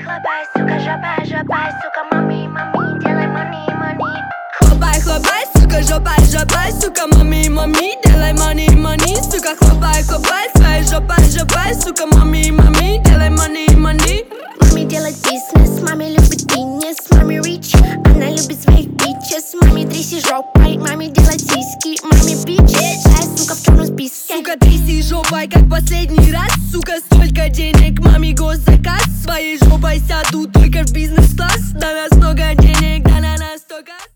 хлопай, сука, жопай, жопай, сука, мами, мами, делай мани, мани. Хлопай, хлопай, сука, жопай, жопай, сука, мами, мами, делай мани, мани. Сука, хлопай, хлопай, своей жопай, жопай, сука, мами, мами, делай мани, мани. Мами делает бизнес, мами любит фитнес, мами рич, она любит своих бичес. Мами тряси жопой, мами делает сиськи, мами бичес. Сука в черном списке. Сука, тряси жопой, как последний раз. Сука, столько денег, маме госзаказ. Своей жопой сяду только в бизнес-класс. На нас много денег, да на нас столько.